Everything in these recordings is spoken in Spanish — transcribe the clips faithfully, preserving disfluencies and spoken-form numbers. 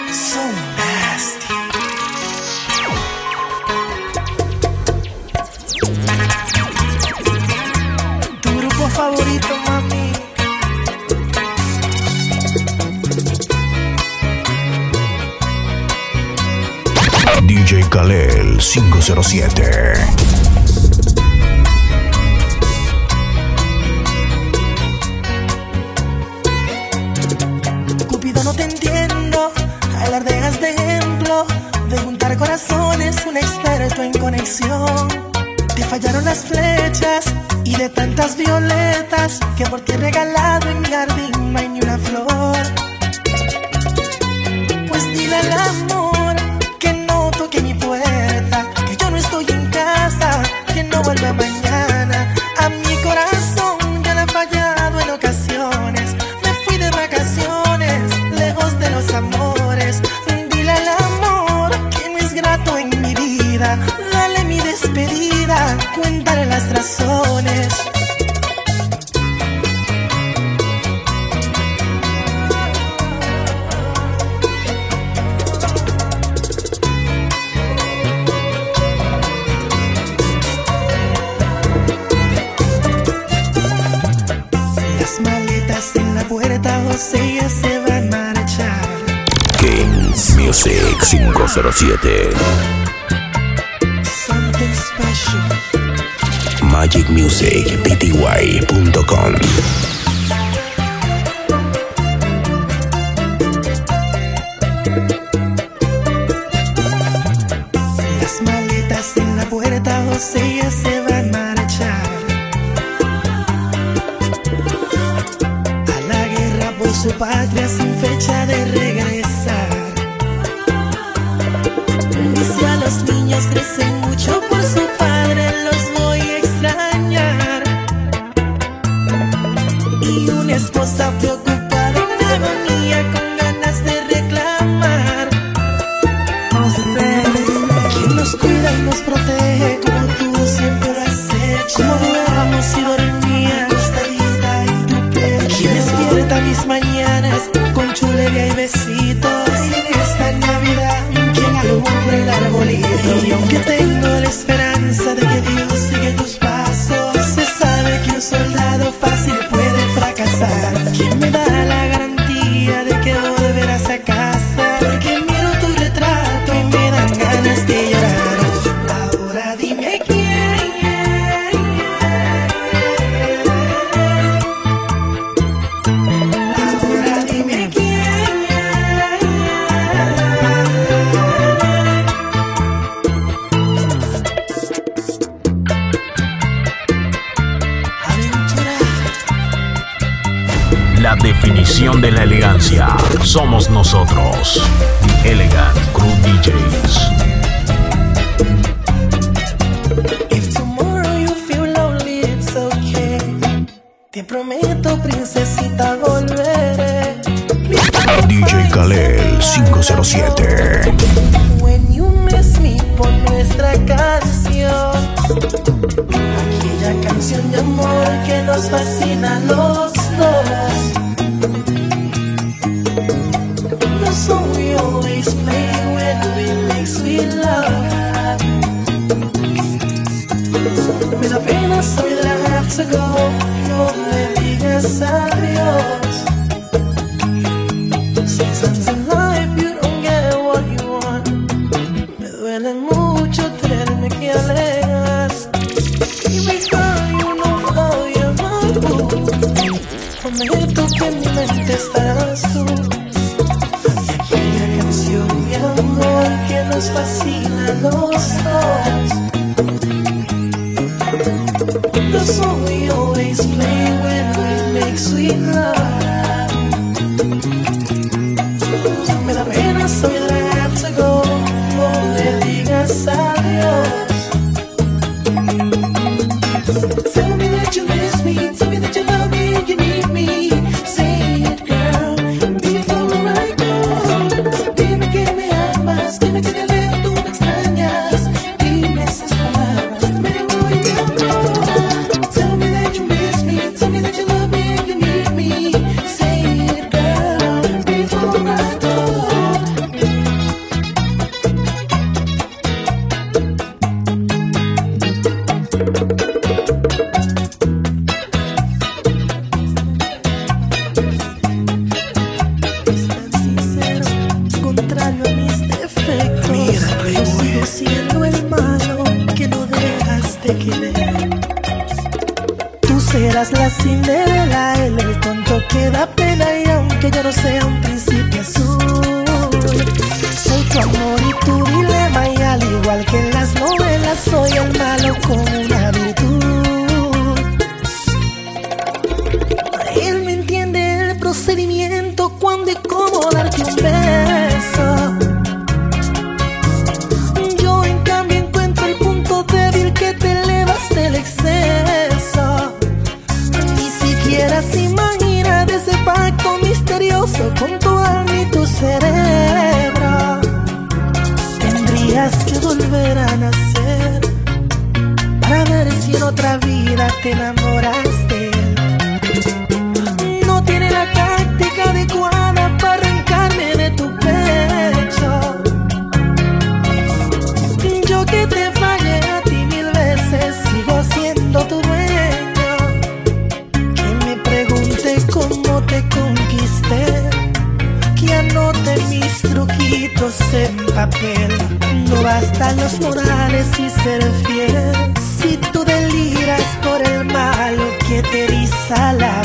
So nasty. Tu grupo favorito, mami. D J Kalel cinco cero siete. Cupido, no te entiendo. Alardeas de ejemplo de juntar corazones, un experto en conexión. Te fallaron las flechas y de tantas violetas que por ti he regalado en mi jardín no hay ni una flor. Pues dile al amor que no toque mi puerta, que yo no estoy en casa, que no vuelva mañana. A mi corazón ya le he fallado en ocasiones. Me fui de vacaciones, lejos de los amores. Dile al amor que no es grato en mi vida. Dale mi despedida, cuéntale las razones. Las maletas en la puerta, José ya se va a marchar. Kings Music cinco cero siete. Something special. Magic Music P T Y punto com. Las maletas en la puerta, José ya se va a marchar. A la guerra por su patria sin fecha de regresar. Dice a los niños crecen mucho por su padre, los voy a extrañar. Y una esposa preocupada en agonía con ganas de reclamar. Quien nos cuida y nos protege como tú siempre lo has hecho. Como duermos y dormía acostadita en tu pecho. Quien despierta mis mañanas con chulería y besitos. En esta Navidad quien alumbra el arbolito. Y aunque tengo la esperanza de que Dios sigue tus pasos, se sabe que un soldado fácil puede fracasar. ¿Quién me da la garantía de que volverás a casa? Porque miro tu retrato y me dan ganas de llorar. Ahora dime quién. Ahora dime quién. Aventura. La definición de la elegancia somos nosotros. The Elegant Crew D Js. If tomorrow you feel lonely, it's okay. Te prometo, princesita, volveré. D J Kalel cinco cero siete. When you miss me, por nuestra canción. Aquella canción de amor que nos fascina a los dos. The song we always play when we make sweet love. Me da pena saber that I have to go. No me digas adiós. Sometimes in life you don't get what you want. Me duele mucho tenerme que alejar. Baby girl, you know how you're my boo. Prometo que en mi mente estarás tú. Y aquella canción de amor que nos fascina a los dos. The song we always play when we make sweet love. Cinderella, él el tonto que da pena. Y aunque yo no sea un príncipe azul, soy tu amor y tu dilema. Y al igual que en las novelas, soy el malo con una virtud. Él me entiende el procedimiento, cuándo y cómo darte un beso. Yo en cambio encuentro el punto débil, que te elevas del exceso. Ni siquiera se imagina de ese pacto misterioso con tu alma y tu cerebro. Tendrías que volver a nacer para ver si en otra vida te enamoras de él. No tiene la táctica adecuada para arrancarme de tu pecho. Yo que te fallé a ti mil veces, sigo siendo tu dueño. Que me pregunte cómo te conquisté, que anote mis truquitos en papel. No bastan los morales y ser fiel, si tú deliras por el malo que te eriza la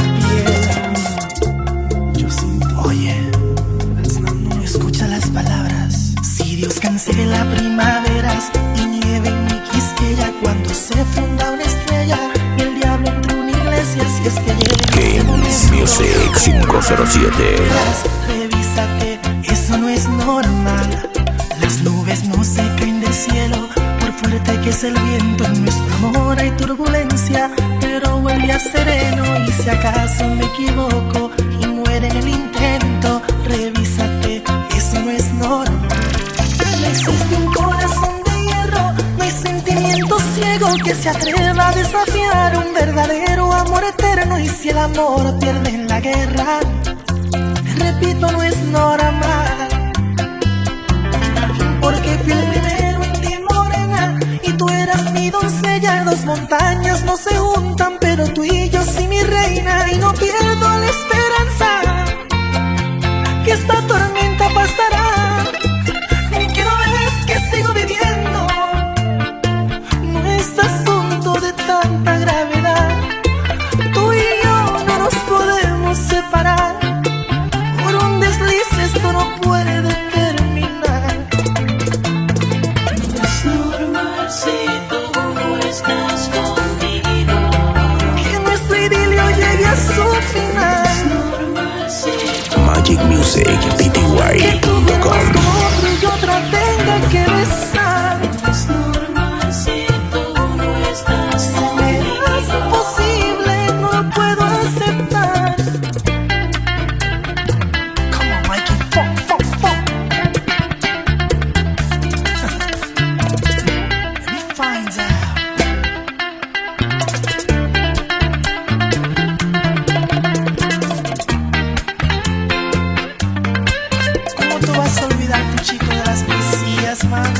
piel. Yo siento. Oye, no, no escucha las palabras. Si Dios cancele la primavera y nieve en mi Quisqueya, cuando se funda una estrella y el diablo entre una iglesia, si es que llega Games Music cinco cero siete. Revísate, eso no es normal. Las nubes no se caen del cielo, por fuerte que es el viento. En nuestro amor hay turbulencia, pero vuelve a sereno. Y si acaso me equivoco y muere en el intento, revísate, eso no es normal. No existe un corazón de hierro, no hay sentimiento ciego que se atreva a desafiar un verdadero amor eterno. Y si el amor pierde en la guerra, repito, no es normal. Porque fui el primero en ti, morena, y tú eras mi doncella. Dos montañas no se juntan, pero tú y yo sí, mi reina. Y no pierdo la esperanza que esta tormenta pasará. Que no ves que sigo viviendo, no es asunto de tanta gravedad. Tú y yo no nos podemos separar, por un desliz esto no puede terminar. Es normal si tú no estás conmigo, Que nuestro idilio llegue a su final. es normal si tú Magic Music P T Que Y tú punto com. veas como otro y otro tenga que besar. es normal si tú no estás Se me hace conmigo. imposible, no lo puedo aceptar. Come on, Mikey, fuck, fuck, fuck. Let me find out. ¿Cómo tú vas a olvidar tu chico de las poesías, man?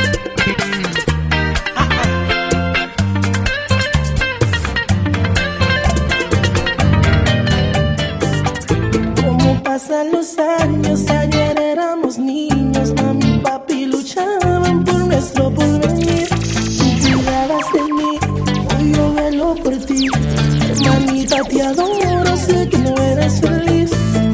Cómo pasan los años, ayer éramos niños, mami y papi luchaban por nuestro porvenir. Tú cuidabas de mí, hoy yo velo por ti. Hermanita, te adoro, sé que no eres feliz.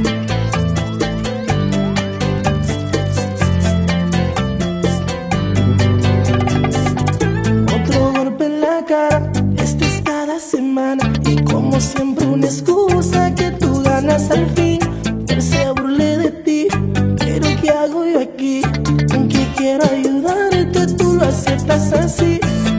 Otro golpe en la cara, este es cada semana. Y como siempre una excusa que tú ganas al fin. Él se burle de ti, pero ¿qué hago yo aquí? Aunque quiero ayudarte, tú lo aceptas así.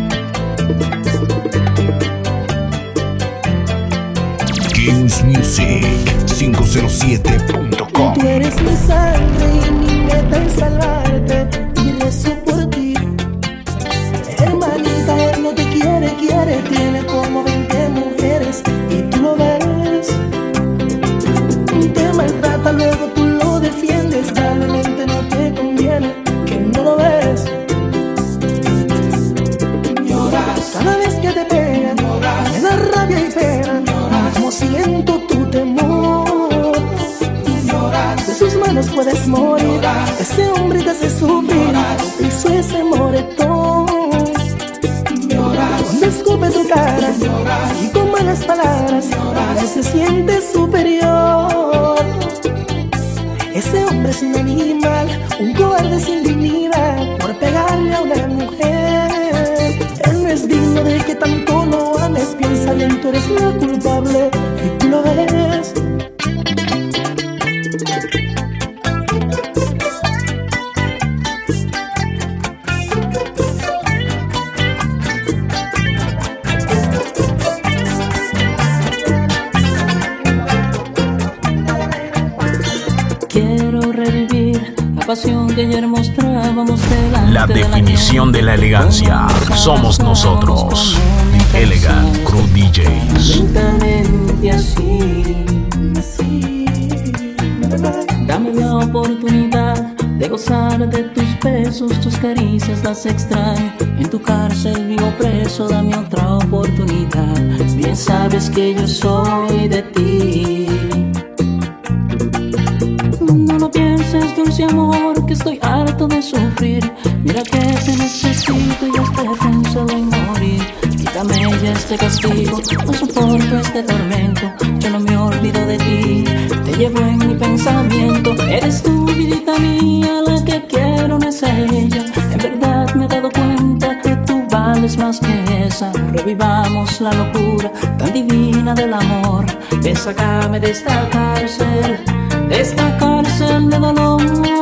Games Music cinco cero siete punto com. Tú eres mi sangre y mi meta es salvarte, y rezo por ti. Hermanita, él no te quiere, quiere, tiene como veinte mujeres y tú lo ves. Te maltrata, luego tú lo defiendes, realmente no te conviene, que no lo ves. Lloras cada vez que te pegan, lloras, me da rabia y pena, lloras, como siento tu temor. Lloras, de sus manos puedes morir, lloras, ese hombre te hace sufrir, lloras, hizo ese moretón. Lloras, cuando escupe tu cara, lloras, y como las palabras, a veces se siente superior. Ese hombre es un animal, un cobarde sin dignidad, por pegarle a una mujer. Él no es digno de que tanto lo ames. Piensa bien, tú eres la culpable y tú lo ves. Quiero revivir la pasión que ayer mostrábamos delante. La definición de la elegancia somos nosotros, The Elegant Crew D Js. Lentamente así, dame la oportunidad de gozar de tus besos, tus caricias las extraño. En tu cárcel vivo preso, dame otra oportunidad. Bien sabes que yo soy de ti. No lo pienses, dulce amor, que estoy harto de sufrir. Mira que te necesito y estoy pensando en morir. Quítame ya este castigo, no soporto este tormento. Yo no me olvido de ti, te llevo en mi pensamiento. Eres tú, vidita mía, la que quiero, no es ella. En verdad me he dado cuenta que tú vales más que esa. Revivamos la locura tan divina del amor. Ven, sácame de esta cárcel, de esta cárcel de dolor.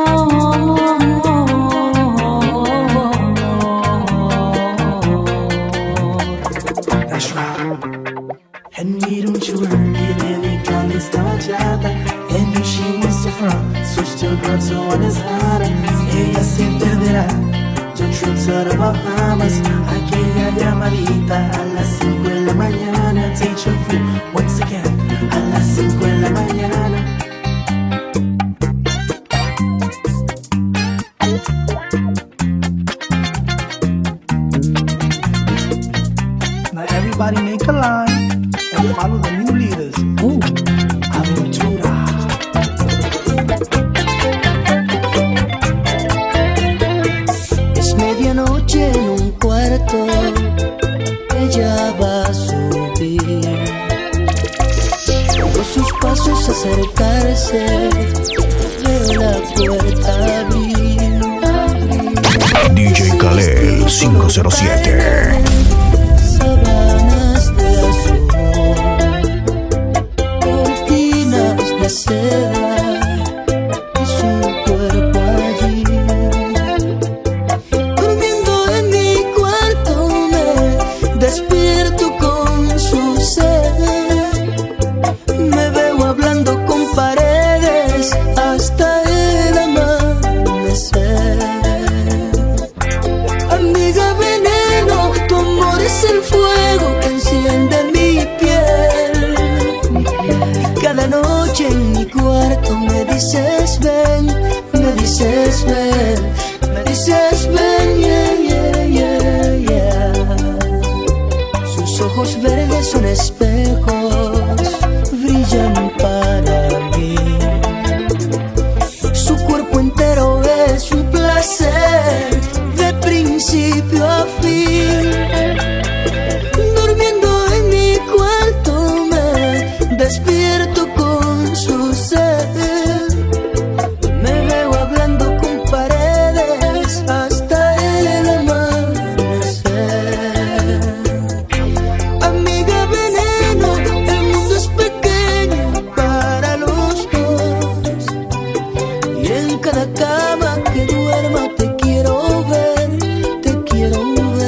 That's right. Henry, don't you worry, baby, girl, está bachata. And if she wants to front, switch to a girl so one is harder. Ella se perderá. Yo trip to the Bahamas. Aquella llamadita a las cinco de la mañana. Take your food once again a las cinco de la mañana. Now everybody make a line and follow the new leaders. Ooh, Aventura. Es medianoche en un cuarto, ella va a subir. Oigo sus pasos acercarse, veo la puerta abrir, abrir. D J Kalel cinco cero siete. Sábanas de azul, cortinas de seda y su cuerpo allí. Durmiendo en mi cuarto me despierto con su sed. Me veo hablando con paredes hasta el amanecer. Amiga veneno, tu amor es el fuego que enciende mi piel. Y cada noche en mi cuarto me dices ven, me dices ven, me dices ven, yeah, yeah, yeah, yeah. Sus ojos verdes son espejos, brillan para mí. Su cuerpo entero es un placer de principio a fin. Durmiendo en mi cuarto me despierto con su sed. Me veo hablando con paredes hasta el amanecer. Amiga veneno, el mundo es pequeño para los dos. Y en cada cama que duerma te quiero ver, te quiero ver.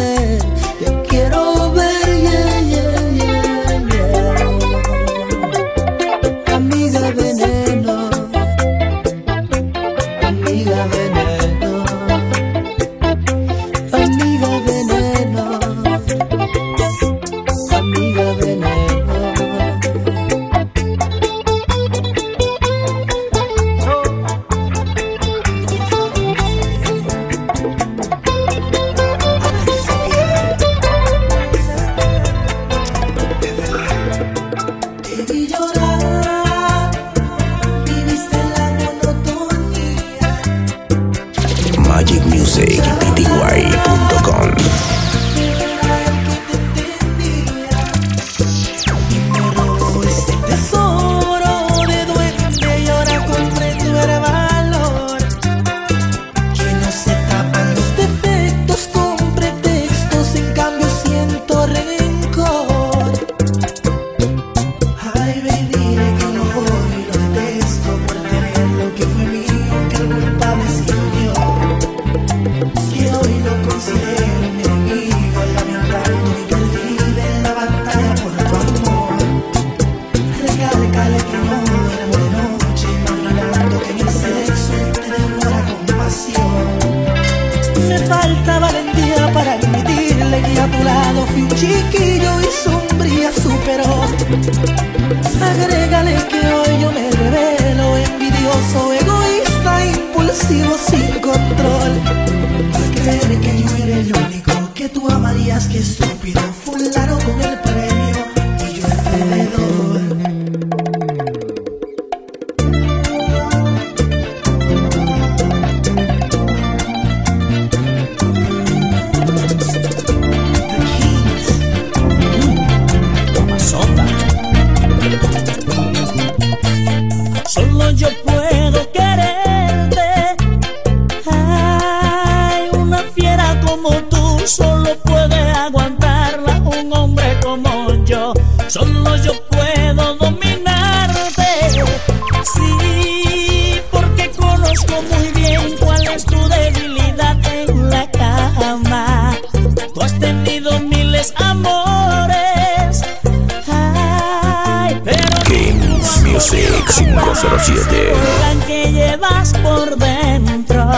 cero siete. Que llevas por dentro,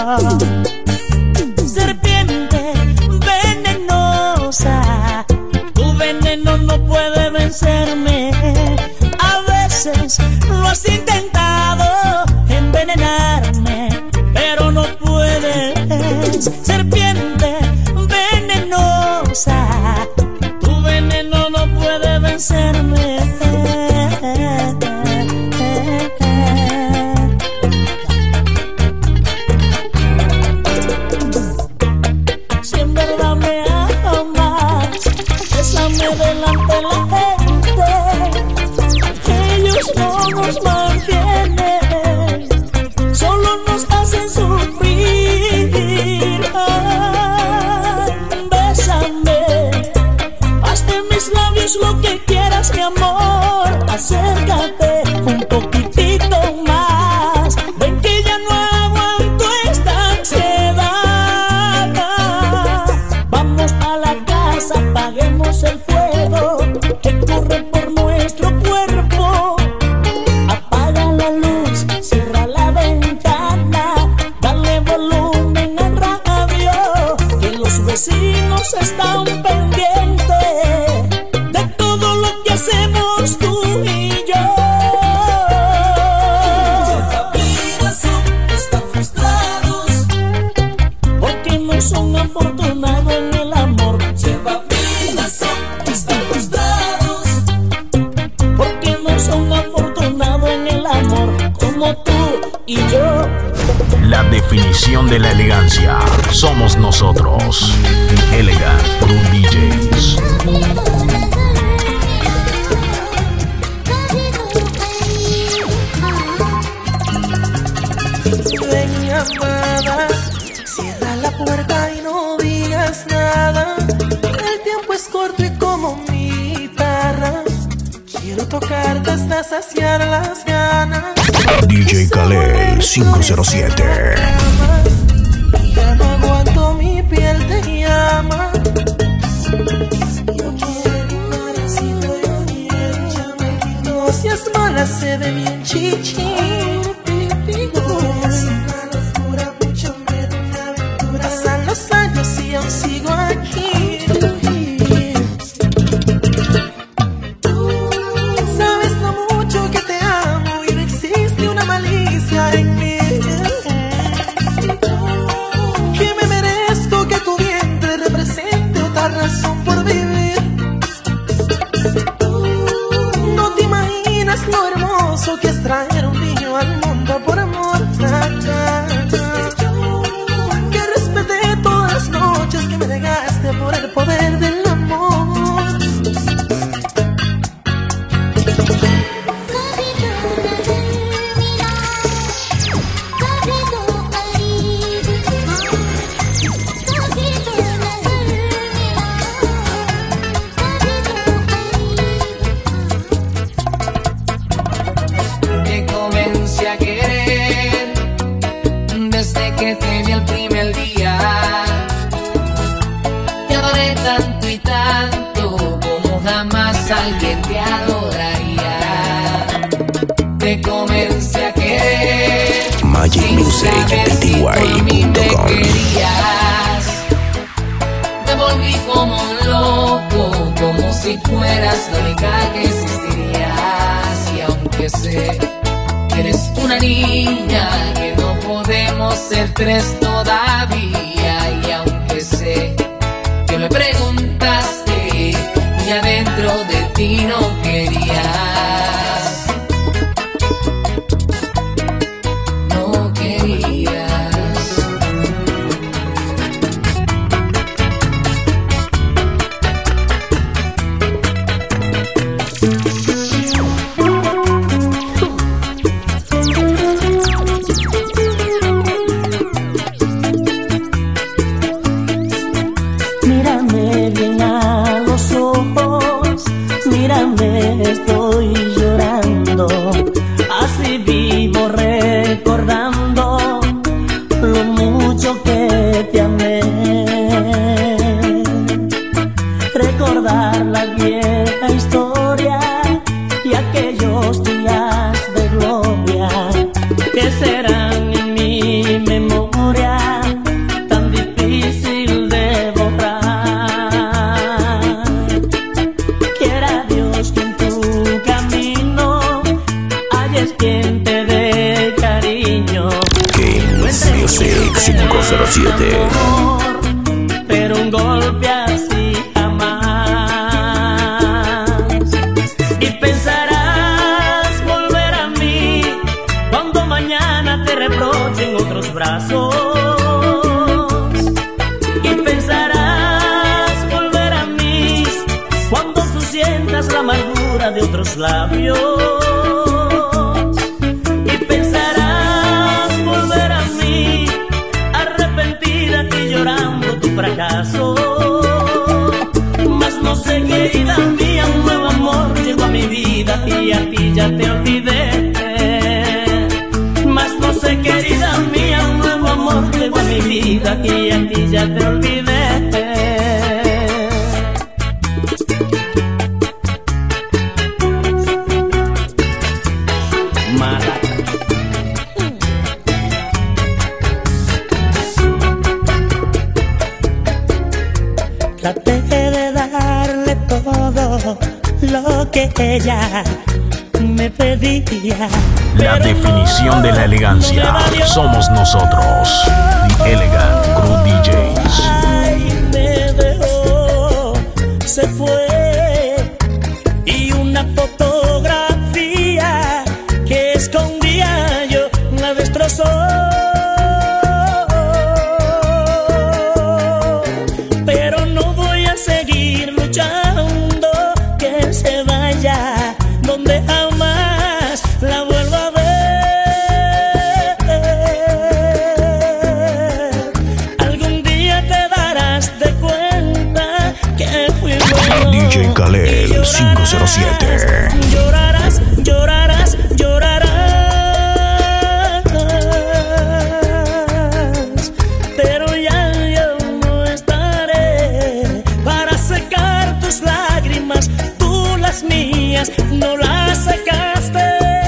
serpiente venenosa, tu veneno no puede vencerme. A veces lo has intentado envenenarme, pero no puedes. Serpiente venenosa, tu veneno no puede vencerme. Delante de la gente, ellos no nos mantienen, solo nos hacen sufrir. Ay, bésame, haz de mis labios lo que quieras, mi amor. Acércate un poquitito más, ven que ya no aguanto esta ansiedad. Vamos a la casa, apaguemos el fuego que corre por nuestro cuerpo. Apaga la luz, cierra la ventana, dale volumen al radio, que los vecinos están pendientes de todo lo que hacemos tú y yo. Están frustrados porque no son afortunados en el amor. Son afortunados en el amor como tú y yo. La definición de la elegancia somos nosotros. Elegant Crew D Js. Ven, amada, cierra la puerta y no digas nada. El tiempo es corto y como mi tarra, quiero tocarte hasta saciar las ganas. D J Khaled cinco cero siete. Ya no aguanto, mi piel te llama. Yo quiero un arecito de miel. No seas mala, se ve bien chichi. Pasan los años y aún sigo aquí. Razón por vivir. No te imaginas lo hermoso que es traer un niño al mundo por amor. Que respeté todas las noches que me negaste por el poder del amor. Alguien te adoraría. Te comencé a querer Magic Music P T Y punto com. Te volví como un loco, como si fueras la única que existirías. Y aunque sé que eres una niña, que no podemos ser tres todavía, y aunque sé que me preguntaste y adentro de ti no querías, no querías. cero siete. Amor, pero un golpe así jamás. Y pensarás volver a mí cuando mañana te reproche en otros brazos. Y pensarás volver a mí cuando tú sientas la amargura de otros labios. Fracaso, mas no sé, querida mía, un nuevo amor llegó a mi vida y a ti ya te olvidé. Mas no sé, querida mía, un nuevo amor llegó a mi vida y a ti ya te olvidé. Traté de darle todo lo que ella me pedía. La definición de la elegancia somos nosotros, The Elegant Crew D Js. Ay, me dejó, se fue, y una fotografía que escondía yo la destrozó. Seguir luchando, que él se vaya donde jamás la vuelva a ver. Algún día te darás de cuenta que fui bueno. D J Khaled cinco cero siete. Llorarás, llorarás, llorarás, pero ya yo no estaré para secar tus lágrimas. Tú las mías no las secaste.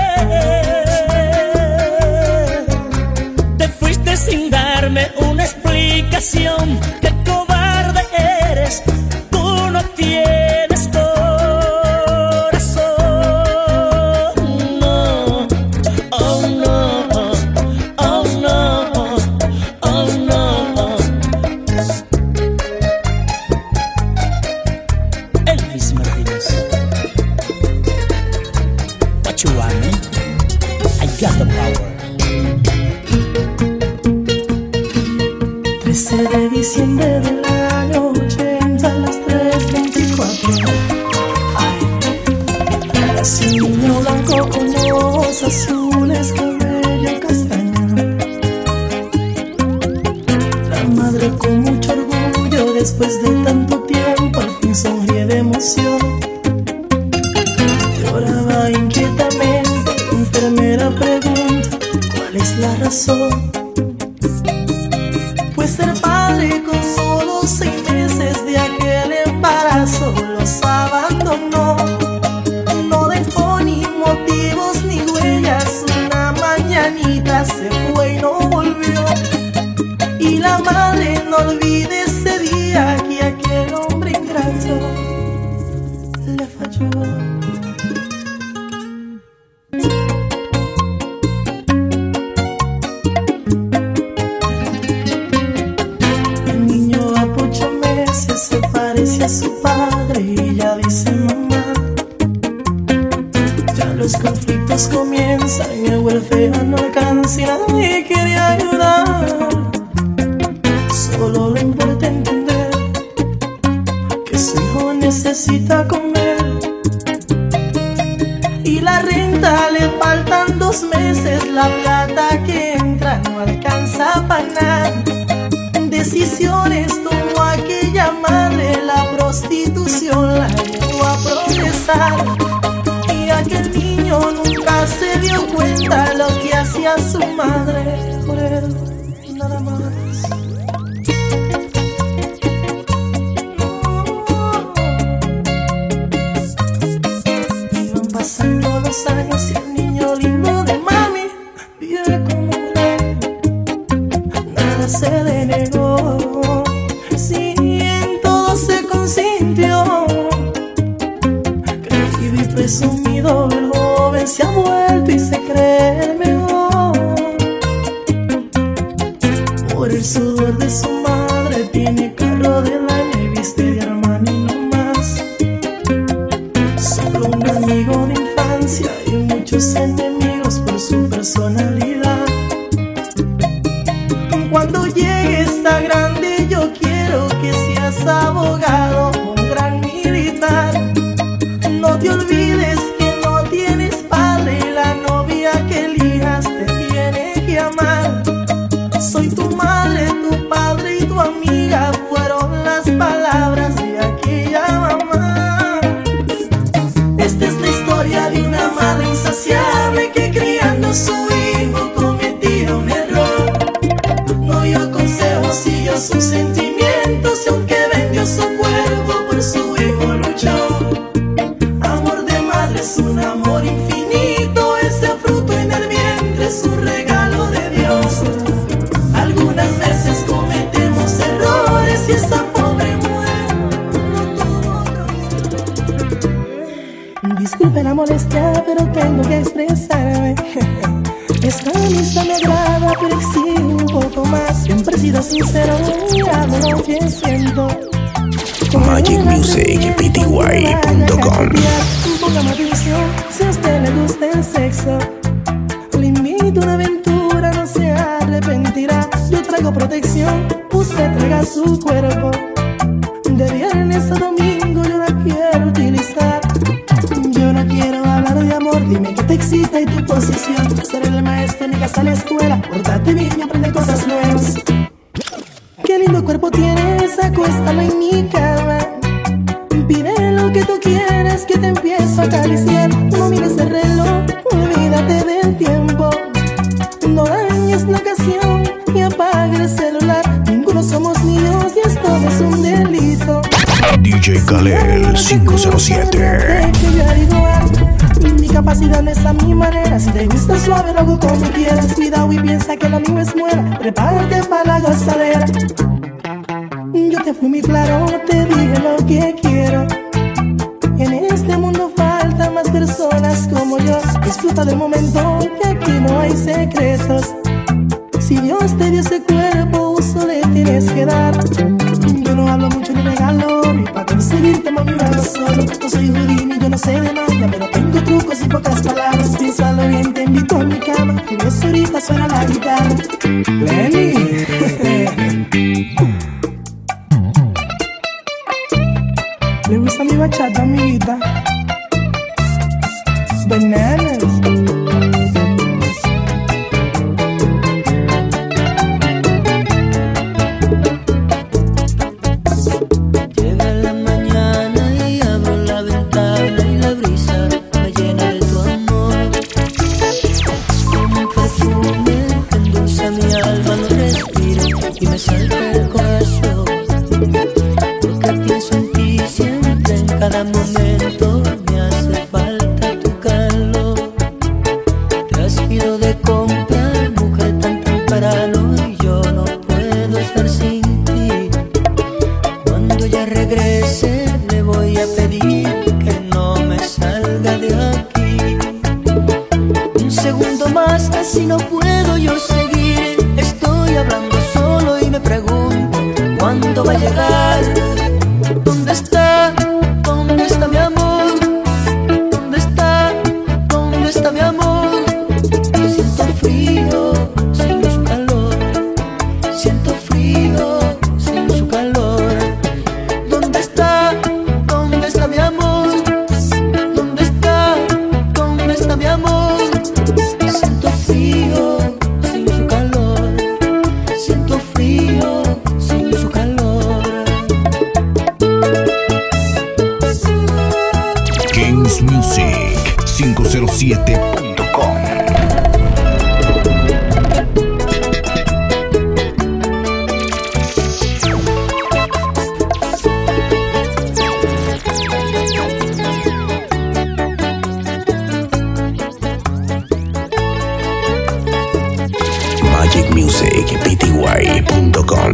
Te fuiste sin darme una explicación. Qué cobarde eres, tú no tienes corazón. No, oh no, oh no, oh no. Elvis Martínez. What you want, man? I got the power. trece de diciembre del año ochenta a las tres veinticuatro. Ay, eras un niño blanco con ojos azules, cabello castaño. La madre con mucho orgullo, después de tanto tiempo, al fin sonríe de emoción. Lloraba inquietamente, la enfermera pregunta cuál es la razón. Pues ser padre con solo seis meses de aquel embarazo los abandonó. No dejó ni motivos ni huellas, una mañanita se fue y no volvió. Y la madre no olvide ese día que aquel hombre ingrato le falló. A su padre y ella dice: mamá, ya los conflictos comienzan, el huérfano no alcanza y nadie quiere ayudar. Solo le importa entender que su hijo necesita comer, y la renta le faltan dos meses, la plata que entra no alcanza para nada. Decisiones tomó aquella madre, la prostitución la llevó a progresar, y aquel niño nunca se dio cuenta lo que hacía su madre por él, nada más. Iban pasando los años y el niño lindo de mami vive como un rey, nada se le negó. Sí, en todo se consintió. Creído y presumido, el joven se ha vuelto y se cree el mejor. por el sudor de su madre. Tiene carro del año y viste de Armani no más. Solo un amigo de infancia y muchos enemigos por su personalidad. Cuando llegue esta grande yo quiero que seas abogado, un gran militar. No te olvides que no tienes padre y la novia que elijas te tiene que amar. Soy tu madre, tu padre y tu amiga, fueron las palabras de aquella mamá. Esta es la historia de una madre insaciable que criando a su hijo cometía un error. No dio consejos, siguió sus sentimientos y aunque vendió su cuerpo por su hijo luchó. Amor de madre es un amor infinito, ese fruto en el vientre es un regalo de Dios. Algunas veces cometemos errores y esa pobre mujer no tuvo otro. Disculpe la molestia, pero tengo que expresarme. Esta amistad me agrada, pero exige un poco más. Siempre he sido sincero y hablo lo que siento. Magic Music P T Y punto com. Póngame atención, si a usted le gusta el sexo, le invito a una aventura, no se arrepentirá. Yo traigo protección, usted traiga su cuerpo. De viernes a domingo yo la quiero utilizar. Yo no quiero hablar de amor, dime qué te excita y tu posición. Ser el maestro en mi casa, la escuela, pórtate bien y aprende cosas nuevas. Qué lindo cuerpo tienes, acuéstalo en mi cama. Pide lo que tú quieras, que te empiezo a acariciar. No mires el reloj, olvídate del tiempo. No dañes la ocasión y apaga el celular. Ninguno somos niños y esto no es un delito. D J Kalel cinco cero siete. Mi capacidad no es a mi manera. Si te gusta suave, lo hago como quieras. Cuidado y piensa que lo mío es muera. Prepárate para la gozadera. Yo te fui muy claro, te dije lo que quiero. En este mundo faltan más personas como yo. Disfruta del momento, que aquí no hay secretos. Si Dios te dio ese cuerpo, uso le tienes que dar. Yo no hablo mucho ni regalo, y para conseguirte mami me hago solo. No soy judío y yo no sé de magia, pero tengo trucos y pocas palabras. Piénsalo bien, te invito a mi cama, que ves ahorita suena la guitarra. Lenny. Le gusta mi bachata, amiguita. Bananas. Llega la mañana y abro la ventana y la brisa me llena de tu amor. Es como un perfume que endulza mi alma, lo respiro y me salta el corazón. Porque pienso en ti siempre, en cada momento me hace falta tu calor. Te has ido de comprar, mujer, tan temprano y yo no puedo estar sin ti. Cuando ya regrese le voy a pedir que no me salga de aquí. Un segundo más, así no puedo yo seguir. Estoy hablando solo y me pregunto ¿cuándo va a llegar? ¿Dónde está? ¿Dónde está mi amor? ¿Dónde está? ¿Dónde está mi amor? Siento frío sin su calor. Siento frío sin su calor. ¿Dónde está? ¿Dónde está mi amor? ¿Dónde está? ¿Dónde está mi amor? Siento frío sin su calor. Siento frío sin su calor. Games Music cinco cero siete punto com. Magic Music P T Y punto com.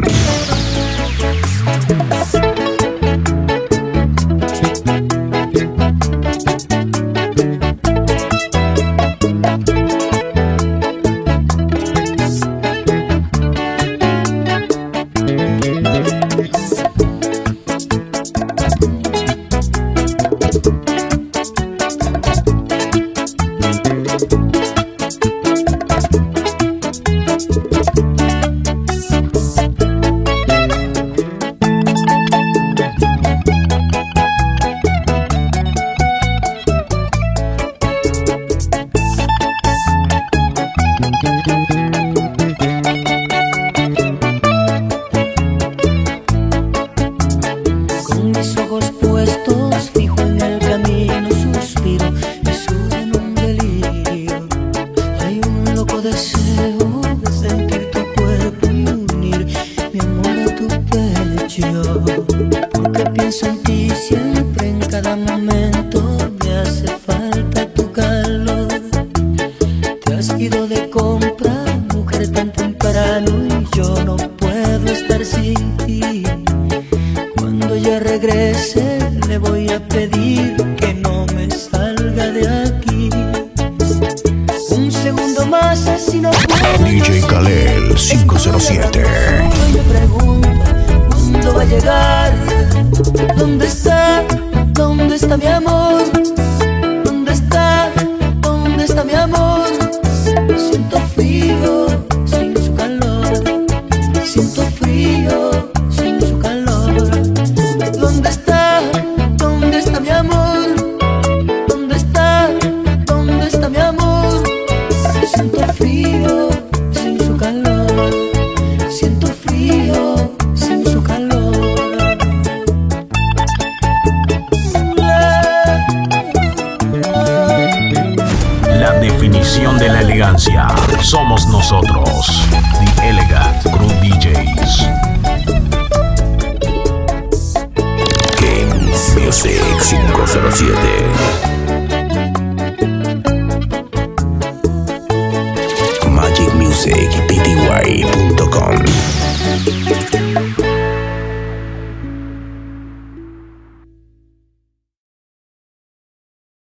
temprano y yo no puedo estar sin ti. Cuando ella regrese le voy a pedir que no me salga de aquí. Un segundo más así no puedo. D J Kalel cinco cero siete. Y me pregunta cuándo va a llegar. ¿Dónde está? ¿Dónde está mi amor? ¿Dónde está? ¿Dónde está mi amor? Siento frío sin su calor. Siento frío sin su calor. ¿Dónde está? ¿Dónde está mi amor? ¿Dónde está? ¿Dónde está mi amor? Siento frío sin su calor. Siento frío sin su calor. La definición de la elegancia somos nosotros, The Elegant Crew D Js. Games Music cinco cero siete.